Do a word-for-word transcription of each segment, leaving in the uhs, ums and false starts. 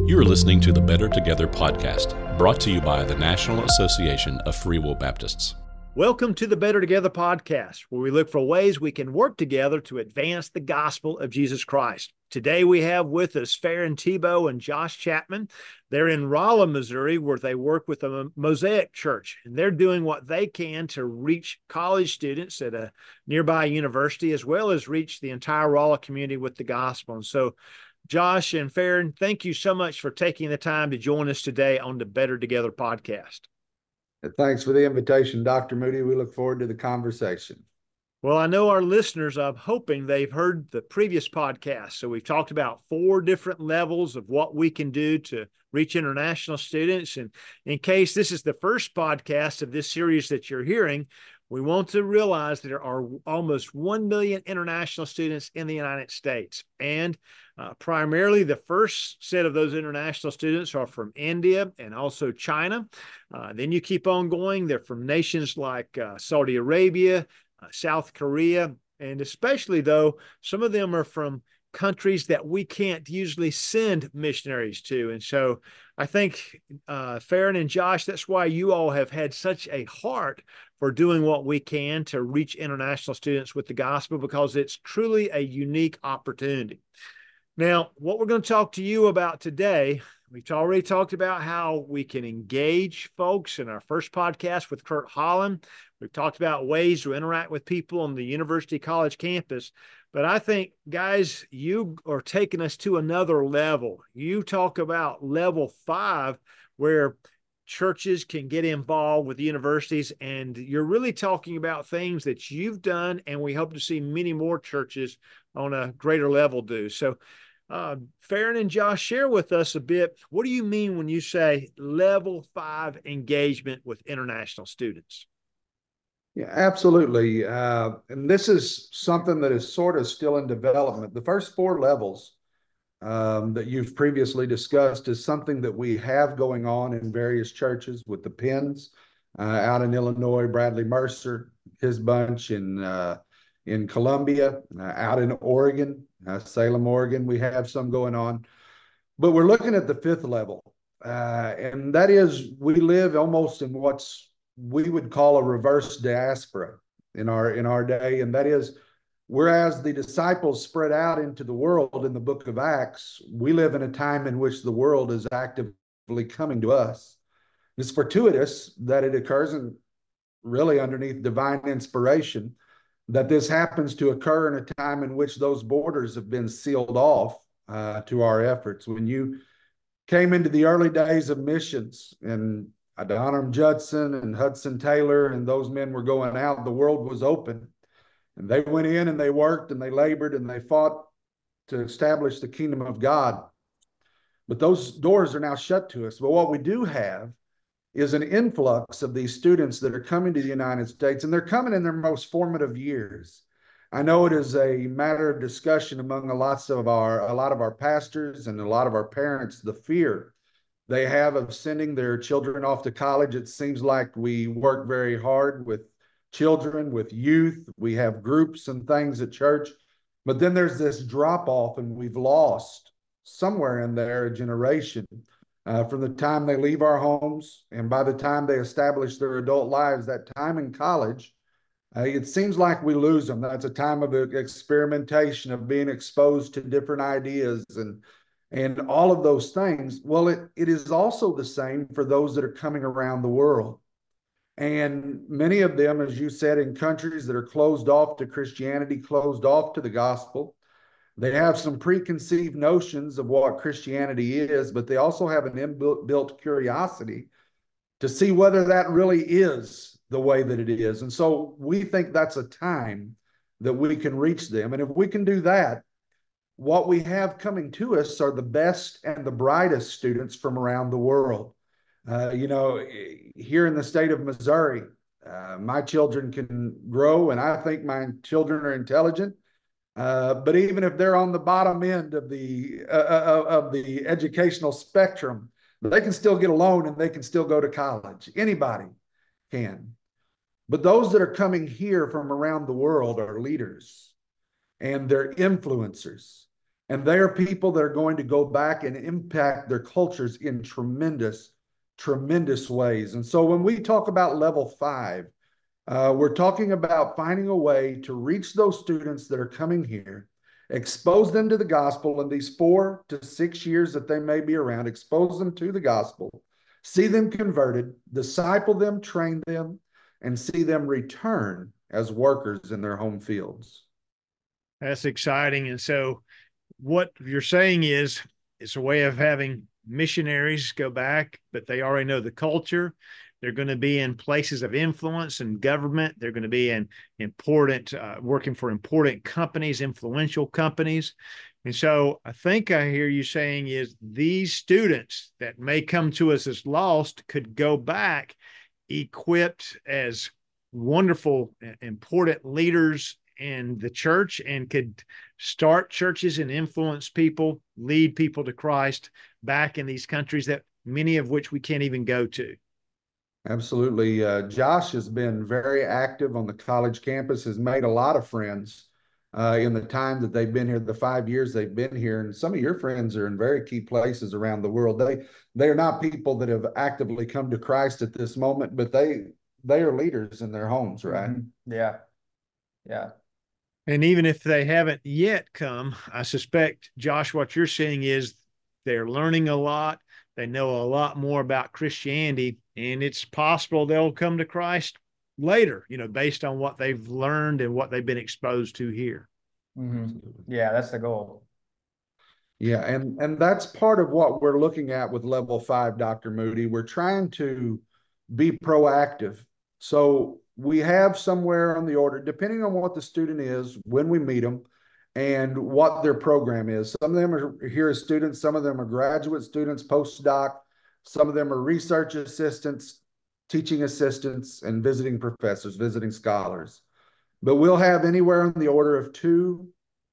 You are listening to the Better Together podcast, brought to you by the National Association of Free Will Baptists. Welcome to the Better Together podcast, where we look for ways we can work together to advance the gospel of Jesus Christ. Today we have with us Farron Tebow and Josh Chapman. They're in Rolla, Missouri, where they work with the Mosaic Church, and they're doing what they can to reach college students at a nearby university, as well as reach the entire Rolla community with the gospel. And so, Josh and Farron, thank you so much for taking the time to join us today on the Better Together podcast. Thanks for the invitation, Doctor Moody. We look forward to the conversation. Well, I know our listeners, I'm hoping they've heard the previous podcast. So we've talked about four different levels of what we can do to reach international students. And in case this is the first podcast of this series that you're hearing, we want to realize that there are almost one million international students in the United States. And uh, primarily the first set of those international students are from India and also China. Uh, then you keep on going. They're from nations like uh, Saudi Arabia, uh, South Korea, and especially though, some of them are from countries that we can't usually send missionaries to. And so I think, uh, Farron and Josh, that's why you all have had such a heart for doing what we can to reach international students with the gospel, because it's truly a unique opportunity. Now, what we're going to talk to you about today, we've already talked about how we can engage folks in our first podcast with Kurt Holland. We've talked about ways to interact with people on the university college campus. But I think, guys, you are taking us to another level. You talk about level five, where churches can get involved with universities, and you're really talking about things that you've done, and we hope to see many more churches on a greater level do. So, uh, Farron and Josh, share with us a bit. What do you mean when you say level five engagement with international students? Yeah, absolutely. Uh, and this is something that is sort of still in development. The first four levels um, that you've previously discussed is something that we have going on in various churches with the Penns uh, out in Illinois, Bradley Mercer, his bunch in uh, in Columbia, uh, out in Oregon, uh, Salem, Oregon. We have some going on, but we're looking at the fifth level, uh, and that is we live almost in what's we would call a reverse diaspora in our in our day, and that is, whereas the disciples spread out into the world in the book of Acts, we live in a time in which the world is actively coming to us. It's fortuitous that it occurs, and really underneath divine inspiration, that this happens to occur in a time in which those borders have been sealed off uh, to our efforts. When you came into the early days of missions, and Adoniram Judson and Hudson Taylor and those men were going out, the world was open. And they went in and they worked and they labored and they fought to establish the kingdom of God. But those doors are now shut to us. But what we do have is an influx of these students that are coming to the United States, and they're coming in their most formative years. I know it is a matter of discussion among a lots of our, a lot of our pastors and a lot of our parents, the fear they have of sending their children off to college. It seems like we work very hard with children, with youth. We have groups and things at church, but then there's this drop off, and we've lost somewhere in there a generation uh, from the time they leave our homes, and by the time they establish their adult lives, that time in college, uh, it seems like we lose them. That's a time of experimentation, of being exposed to different ideas and and all of those things. Well, it, it is also the same for those that are coming around the world. And many of them, as you said, in countries that are closed off to Christianity, closed off to the gospel. They have some preconceived notions of what Christianity is, but they also have an inbuilt curiosity to see whether that really is the way that it is. And so we think that's a time that we can reach them. And if we can do that, what we have coming to us are the best and the brightest students from around the world. Uh, you know, here in the state of Missouri, uh, my children can grow, and I think my children are intelligent. Uh, but even if they're on the bottom end of the uh, of the educational spectrum, they can still get a loan and they can still go to college. Anybody can. But those that are coming here from around the world are leaders, and they're influencers. And they are people that are going to go back and impact their cultures in tremendous, tremendous ways. And so when we talk about level five, uh, we're talking about finding a way to reach those students that are coming here, expose them to the gospel in these four to six years that they may be around, expose them to the gospel, see them converted, disciple them, train them, and see them return as workers in their home fields. That's exciting. And so what you're saying is it's a way of having missionaries go back, but they already know the culture. They're going to be in places of influence and government. They're going to be in important, uh, working for important companies, influential companies. And so I think I hear you saying is these students that may come to us as lost could go back equipped as wonderful, important leaders in the church and could start churches and influence people, lead people to Christ back in these countries that many of which we can't even go to. Absolutely. Uh, Josh has been very active on the college campus, has made a lot of friends uh, in the time that they've been here, the five years they've been here. And some of your friends are in very key places around the world. They, they are not people that have actively come to Christ at this moment, but they, they are leaders in their homes, right? Mm-hmm. Yeah. Yeah. And even if they haven't yet come, I suspect, Josh, what you're saying is they're learning a lot. They know a lot more about Christianity, and it's possible they'll come to Christ later, you know, based on what they've learned and what they've been exposed to here. Mm-hmm. Yeah, that's the goal. Yeah, and and that's part of what we're looking at with level five, Doctor Moody. We're trying to be proactive. So we have somewhere on the order, depending on what the student is, when we meet them, and what their program is. Some of them are here as students, some of them are graduate students, postdoc, some of them are research assistants, teaching assistants, and visiting professors, visiting scholars. But we'll have anywhere in the order of two,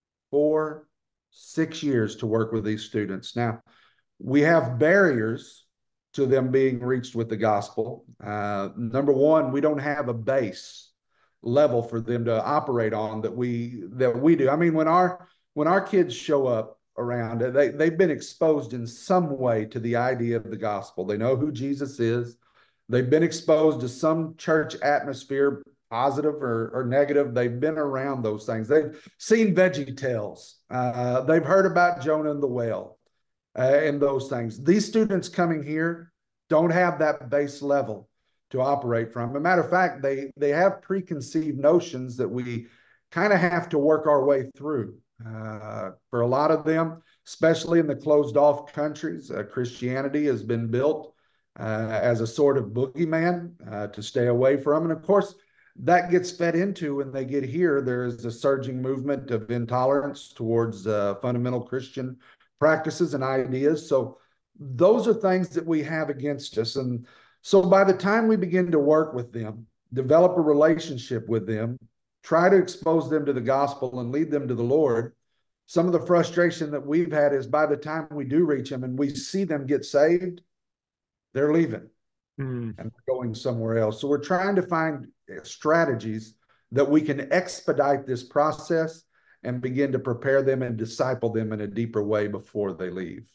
four, six years to work with these students. Now, we have barriers to them being reached with the gospel. Uh, number one, we don't have a base level for them to operate on that we that we do. I mean, when our when our kids show up around, they they've been exposed in some way to the idea of the gospel. They know who Jesus is. They've been exposed to some church atmosphere, positive or, or negative. They've been around those things. They've seen Veggie Tales. Uh, they've heard about Jonah and the whale uh, and those things. These students coming here don't have that base level to operate from. As a matter of fact, they they have preconceived notions that we kind of have to work our way through. Uh, for a lot of them, especially in the closed off countries, uh, Christianity has been built uh, as a sort of boogeyman uh, to stay away from. And of course, that gets fed into when they get here. There is a surging movement of intolerance towards uh, fundamental Christian practices and ideas. So those are things that we have against us. And so by the time we begin to work with them, develop a relationship with them, try to expose them to the gospel and lead them to the Lord, some of the frustration that we've had is by the time we do reach them and we see them get saved, they're leaving mm. and going somewhere else. So we're trying to find strategies that we can expedite this process and begin to prepare them and disciple them in a deeper way before they leave.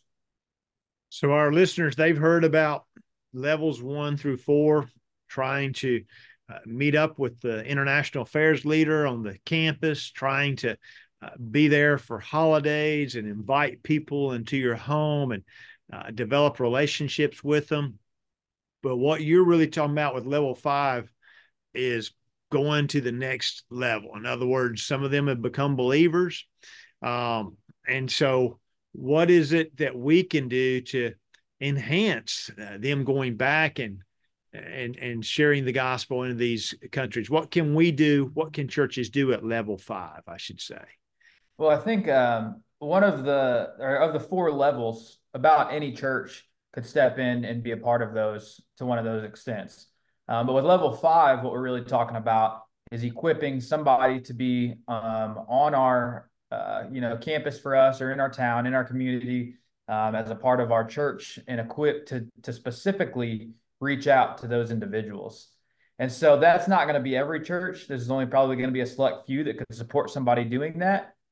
So our listeners, they've heard about levels one through four, trying to uh, meet up with the international affairs leader on the campus, trying to uh, be there for holidays and invite people into your home and uh, develop relationships with them. But what you're really talking about with level five is going to the next level. In other words, some of them have become believers. Um, and so what is it that we can do to enhance uh, them going back and and and sharing the gospel in these countries? What can we do? What can churches do at level five, I should say? Well, I think um, one of the or of the four levels, about any church could step in and be a part of those to one of those extents. Um, but with level five, what we're really talking about is equipping somebody to be um, on our uh, you know campus for us, or in our town, in our community, Um, as a part of our church, and equipped to, to specifically reach out to those individuals. And so that's not going to be every church. There's only probably going to be a select few that could support somebody doing that.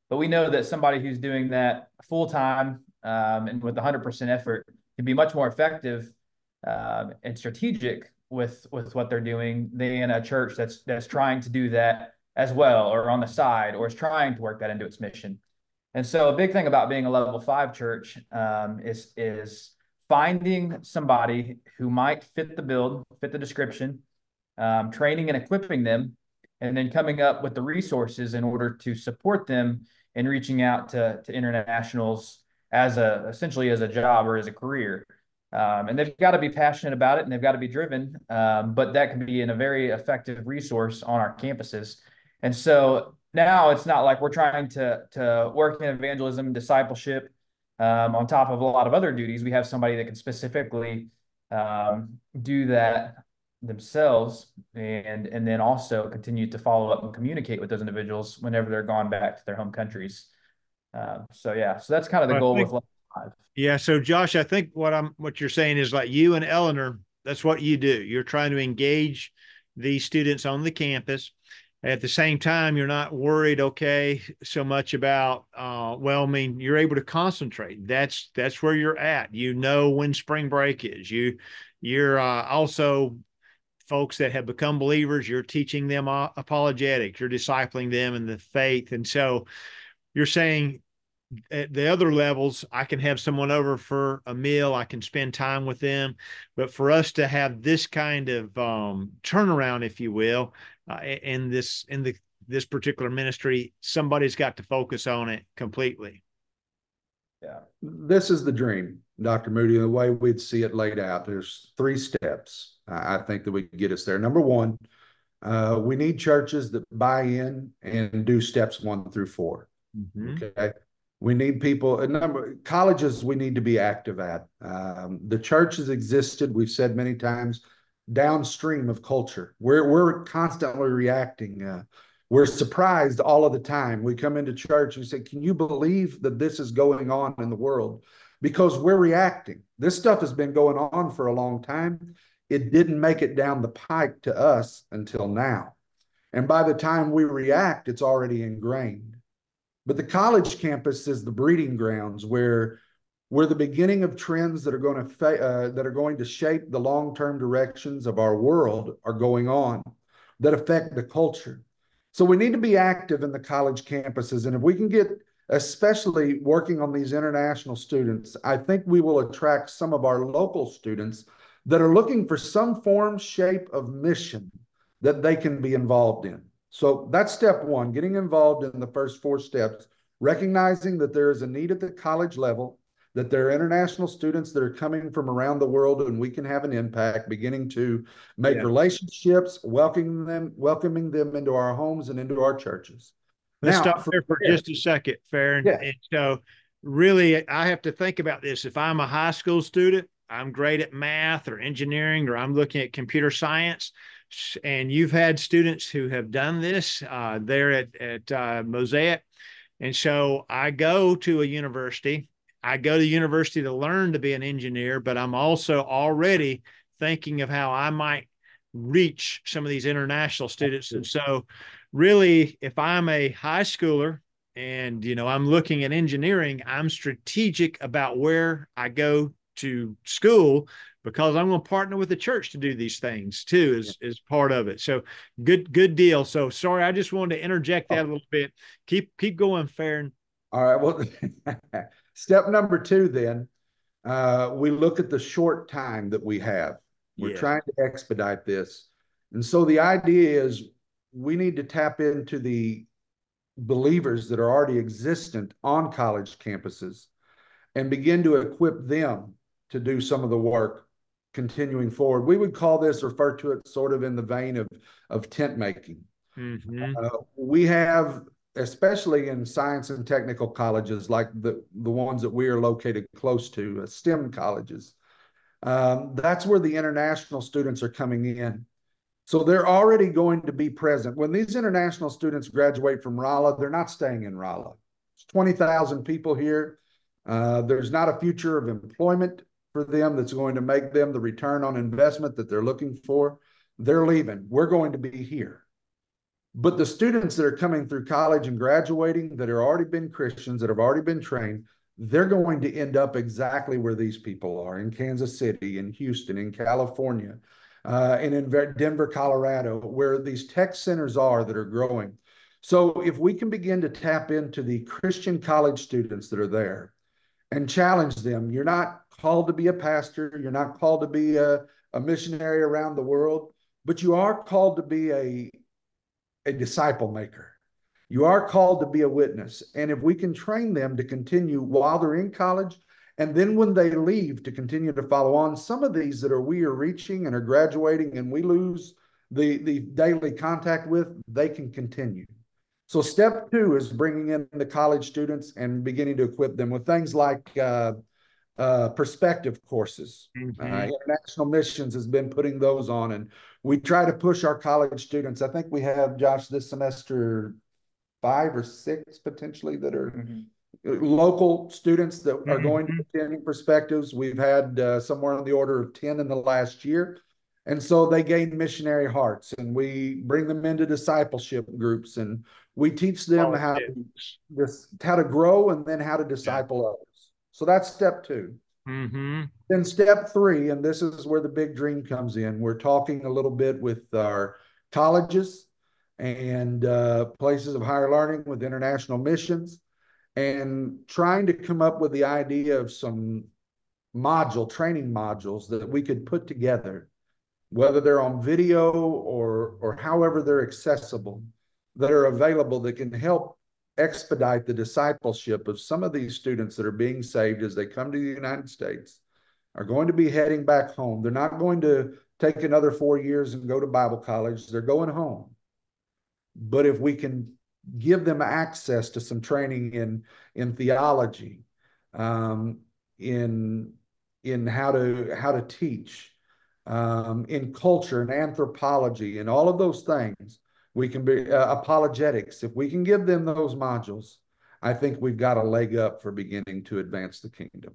But we know that somebody who's doing that full time um, and with one hundred percent effort can be much more effective uh, and strategic with with what they're doing than a church that's that's trying to do that as well, or on the side, or is trying to work that into its mission. And so a big thing about being a level five church um, is is finding somebody who might fit the build, fit the description, um, training and equipping them, and then coming up with the resources in order to support them in reaching out to, to internationals as a essentially as a job or as a career. Um, and they've got to be passionate about it, and they've got to be driven, um, but that can be in a very effective resource on our campuses. And so now it's not like we're trying to, to work in evangelism and discipleship um, on top of a lot of other duties. We have somebody that can specifically um, do that themselves, and and then also continue to follow up and communicate with those individuals whenever they're gone back to their home countries. Uh, so yeah, so that's kind of the I goal think, with level five. Yeah. So Josh, I think what I'm what you're saying is like you and Eleanor, that's what you do. You're trying to engage these students on the campus. At the same time, you're not worried, okay, so much about, uh, well, I mean, you're able to concentrate. That's that's where you're at. You know when spring break is. You, you're uh, also folks that have become believers. You're teaching them uh, apologetics. You're discipling them in the faith. And so you're saying at the other levels, I can have someone over for a meal. I can spend time with them. But for us to have this kind of um, turnaround, if you will, uh, in this in the this particular ministry, somebody's got to focus on it completely. Yeah, this is the dream, Doctor Moody. The way we'd see it laid out, there's three steps. I think that we can get us there. Number one, uh, we need churches that buy in and do steps one through four. Mm-hmm. Okay. We need people, a number colleges we need to be active at. Um, the church has existed, we've said many times, downstream of culture. We're, we're constantly reacting. Uh, we're surprised all of the time. We come into church and say, can you believe that this is going on in the world? Because we're reacting. This stuff has been going on for a long time. It didn't make it down the pike to us until now. And by the time we react, it's already ingrained. But the college campus is the breeding grounds where, where the beginning of trends that are going to fa- uh, that are going to shape the long-term directions of our world are going on that affect the culture. So we need to be active in the college campuses. And if we can get, especially working on these international students, I think we will attract some of our local students that are looking for some form, shape of mission that they can be involved in. So that's step one, getting involved in the first four steps, recognizing that there is a need at the college level, that there are international students that are coming from around the world, and we can have an impact, beginning to make yeah. relationships, welcoming them, welcoming them into our homes and into our churches. Let's now, stop there for yeah. just a second, Farron. Yeah. And so really, I have to think about this. If I'm a high school student, I'm great at math or engineering, or I'm looking at computer science, and you've had students who have done this uh, there at, at uh, Mosaic. And so I go to a university. I go to university to learn to be an engineer, but I'm also already thinking of how I might reach some of these international students. And so really, if I'm a high schooler and, you know, I'm looking at engineering, I'm strategic about where I go to school, because I'm going to partner with the church to do these things too, as, yeah. as part of it. So good, good deal. So sorry, I just wanted to interject that oh. a little bit. Keep, keep going, Farron. All right. Well, step number two, then, uh, we look at the short time that we have. We're yeah. trying to expedite this. And so the idea is we need to tap into the believers that are already existent on college campuses and begin to equip them to do some of the work continuing forward. We would call this, refer to it sort of in the vein of, of tent making. Mm-hmm. Uh, we have, especially in science and technical colleges, like the, the ones that we are located close to, uh, STEM colleges, um, that's where the international students are coming in. So they're already going to be present. When these international students graduate from Rolla, they're not staying in Rolla. There's twenty thousand people here. Uh, there's not a future of employment for them that's going to make them the return on investment that they're looking for. They're leaving. We're going to be here. But the students that are coming through college and graduating that have already been Christians, that have already been trained, they're going to end up exactly where these people are, in Kansas City, in Houston, in California, uh, and in Denver, Colorado, where these tech centers are that are growing. So if we can begin to tap into the Christian college students that are there and challenge them, you're not called to be a pastor, you're not called to be a, a missionary around the world, but you are called to be a, a disciple maker. You are called to be a witness. And if we can train them to continue while they're in college, and then when they leave to continue to follow on, some of these that are we are reaching and are graduating and we lose the, the daily contact with, they can continue. So step two is bringing in the college students and beginning to equip them with things like uh, uh, perspective courses. Mm-hmm. uh, International Missions has been putting those on, and we try to push our college students. I think we have, Josh, this semester, five or six potentially that are mm-hmm. local students that mm-hmm. are going to attending perspectives. We've had uh, somewhere on the order of ten in the last year. And so they gain missionary hearts, and we bring them into discipleship groups, and we teach them oh, how to, this, how to grow and then how to disciple yeah. others. So that's step two. Mm-hmm. Then step three, and this is where the big dream comes in. We're talking a little bit with our colleges and uh, places of higher learning with international missions, and trying to come up with the idea of some module, training modules that we could put together, whether they're on video or, or however they're accessible, that are available that can help expedite the discipleship of some of these students that are being saved as they come to the United States, are going to be heading back home. They're not going to take another four years and go to Bible college. They're going home. But if we can give them access to some training in, in theology, um, in, in how to, how to teach, um, in culture and anthropology and all of those things, we can be uh, apologetics. If we can give them those modules, I think we've got a leg up for beginning to advance the kingdom.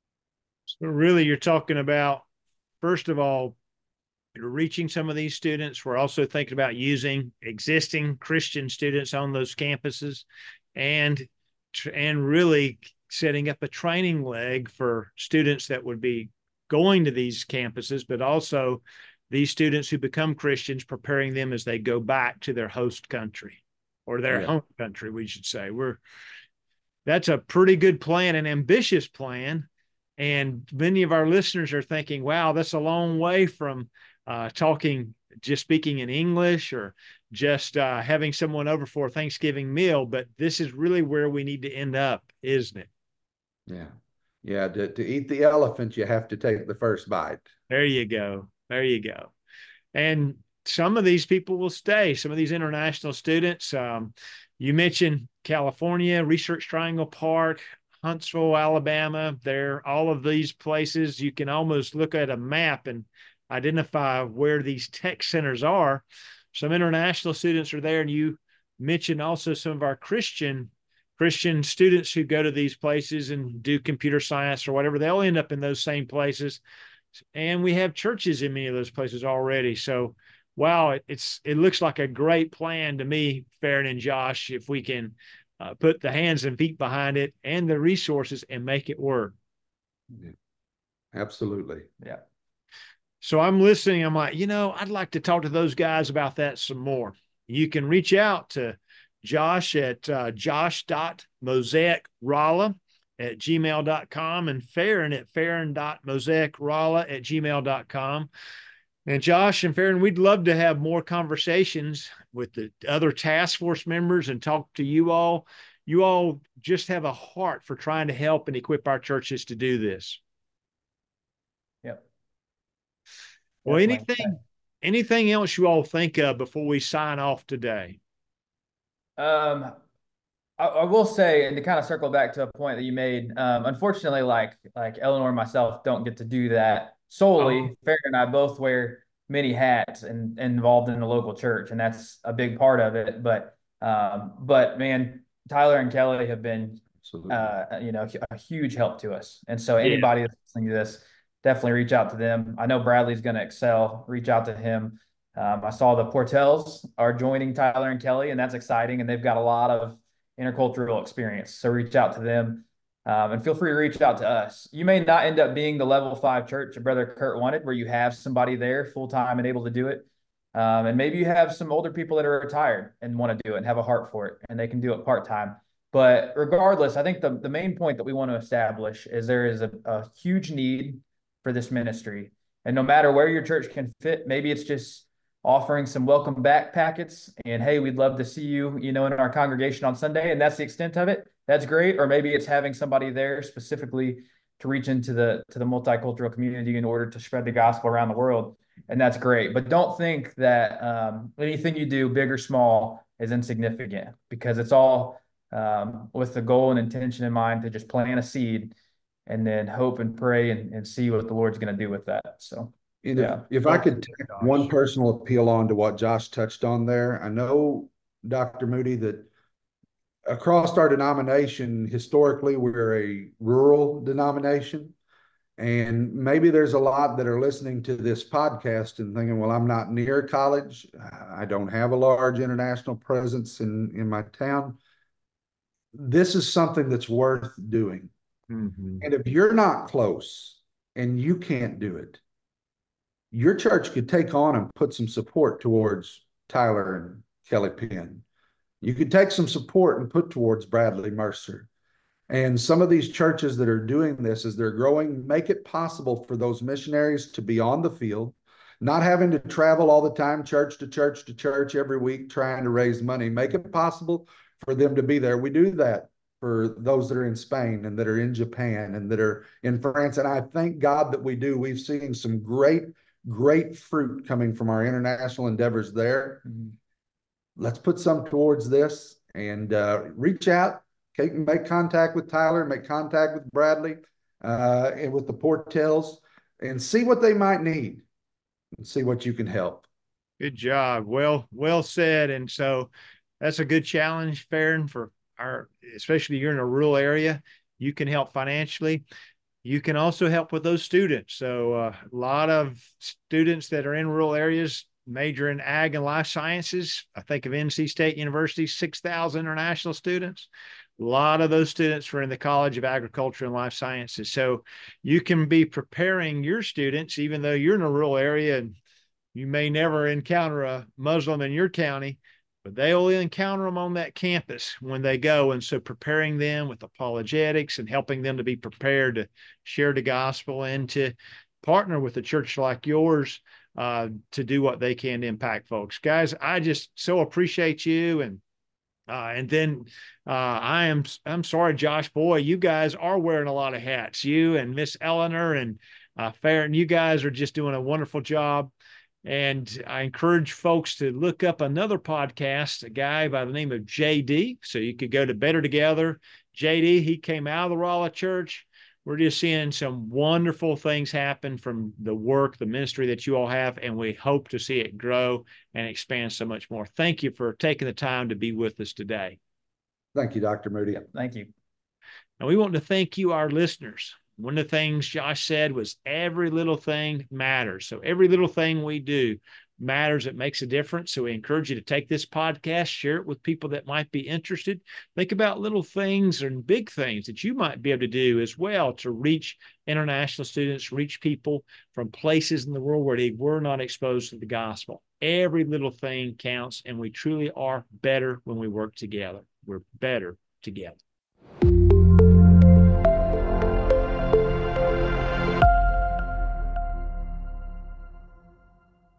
So really, you're talking about, first of all, reaching some of these students. We're also thinking about using existing Christian students on those campuses, and and really setting up a training leg for students that would be going to these campuses, but also these students who become Christians, preparing them as they go back to their host country, or their yeah. home country, we should say. We're that's a pretty good plan, an ambitious plan. And many of our listeners are thinking, wow, that's a long way from uh, talking, just speaking in English, or just uh, having someone over for a Thanksgiving meal. But this is really where we need to end up, isn't it? Yeah. Yeah. To, to eat the elephant, you have to take the first bite. There you go. There you go. And some of these people will stay, some of these international students. Um, you mentioned California, Research Triangle Park, Huntsville, Alabama. There, all of these places, you can almost look at a map and identify where these tech centers are. Some international students are there, and you mentioned also some of our Christian Christian students who go to these places and do computer science or whatever. They'll end up in those same places. And we have churches in many of those places already. So, wow, it, it's it looks like a great plan to me, Farron and Josh, if we can uh, put the hands and feet behind it and the resources and make it work. Yeah. Absolutely. Yeah. So I'm listening. I'm like, you know, I'd like to talk to those guys about that some more. You can reach out to Josh at uh, josh dot mosaic rolla at gmail dot com and Farron at farron dot mosaic rolla at gmail dot com. And Josh and Farron, we'd love to have more conversations with the other task force members and talk to you all. You all just have a heart for trying to help and equip our churches to do this. Yep. Well, anything, anything else you all think of before we sign off today? Um, I, I will say, and to kind of circle back to a point that you made, um, unfortunately, like like Eleanor and myself don't get to do that solely. Oh. Farron and I both wear many hats and, and involved in the local church, and that's a big part of it. But um, but man, Tyler and Kelly have been, uh, you know, a huge help to us. And so anybody yeah. that's listening to this, definitely reach out to them. I know Bradley's going to excel. Reach out to him. Um, I saw the Portels are joining Tyler and Kelly, and that's exciting. And they've got a lot of intercultural experience. So reach out to them, um, and feel free to reach out to us. You may not end up being the level five church that Brother Kurt wanted, where you have somebody there full time and able to do it. Um, and maybe you have some older people that are retired and want to do it and have a heart for it, and they can do it part time. But regardless, I think the, the main point that we want to establish is there is a, a huge need for this ministry. And no matter where your church can fit, maybe it's just offering some welcome back packets and, hey, we'd love to see you, you know, in our congregation on Sunday. And that's the extent of it. That's great. Or maybe it's having somebody there specifically to reach into the, to the multicultural community in order to spread the gospel around the world. And that's great. But don't think that um, anything you do, big or small, is insignificant, because it's all um, with the goal and intention in mind to just plant a seed and then hope and pray and, and see what the Lord's going to do with that. So. And Yeah. if, if I could take one personal appeal on to what Josh touched on there, I know, Doctor Moody, that across our denomination, historically, we're a rural denomination. And maybe there's a lot that are listening to this podcast and thinking, well, I'm not near college. I don't have a large international presence in, in my town. This is something that's worth doing. Mm-hmm. And if you're not close and you can't do it, your church could take on and put some support towards Tyler and Kelly Penn. You could take some support and put towards Bradley Mercer. And some of these churches that are doing this, as they're growing, make it possible for those missionaries to be on the field, not having to travel all the time, church to church to church every week, trying to raise money. Make it possible for them to be there. We do that for those that are in Spain and that are in Japan and that are in France. And I thank God that we do. We've seen some great Great fruit coming from our international endeavors there. Mm-hmm. Let's put some towards this and uh, reach out, okay, make contact with Tyler, make contact with Bradley uh, and with the Portels, and see what they might need and see what you can help. Good job. Well, well said. And so that's a good challenge, Farron, for our, especially you're in a rural area. You can help financially. You can also help with those students. So uh, a lot of students that are in rural areas major in ag and life sciences. I think of N C State University, six thousand international students. A lot of those students were in the College of Agriculture and Life Sciences. So you can be preparing your students, even though you're in a rural area and you may never encounter a Muslim in your county, but they will encounter them on that campus when they go. And so preparing them with apologetics and helping them to be prepared to share the gospel and to partner with a church like yours uh, to do what they can to impact folks. Guys, I just so appreciate you. And uh, and then uh, I am I'm sorry, Josh, boy, you guys are wearing a lot of hats. You and Miss Eleanor and uh, Farron, you guys are just doing a wonderful job. And I encourage folks to look up another podcast, a guy by the name of J D. So you could go to Better Together. J D, he came out of the Rolla Church. We're just seeing some wonderful things happen from the work, the ministry that you all have, and we hope to see it grow and expand so much more. Thank you for taking the time to be with us today. Thank you, Doctor Moody. Thank you. And we want to thank you, our listeners. One of the things Josh said was every little thing matters. So every little thing we do matters. It makes a difference. So we encourage you to take this podcast, share it with people that might be interested. Think about little things and big things that you might be able to do as well to reach international students, reach people from places in the world where they were not exposed to the gospel. Every little thing counts, and we truly are better when we work together. We're better together.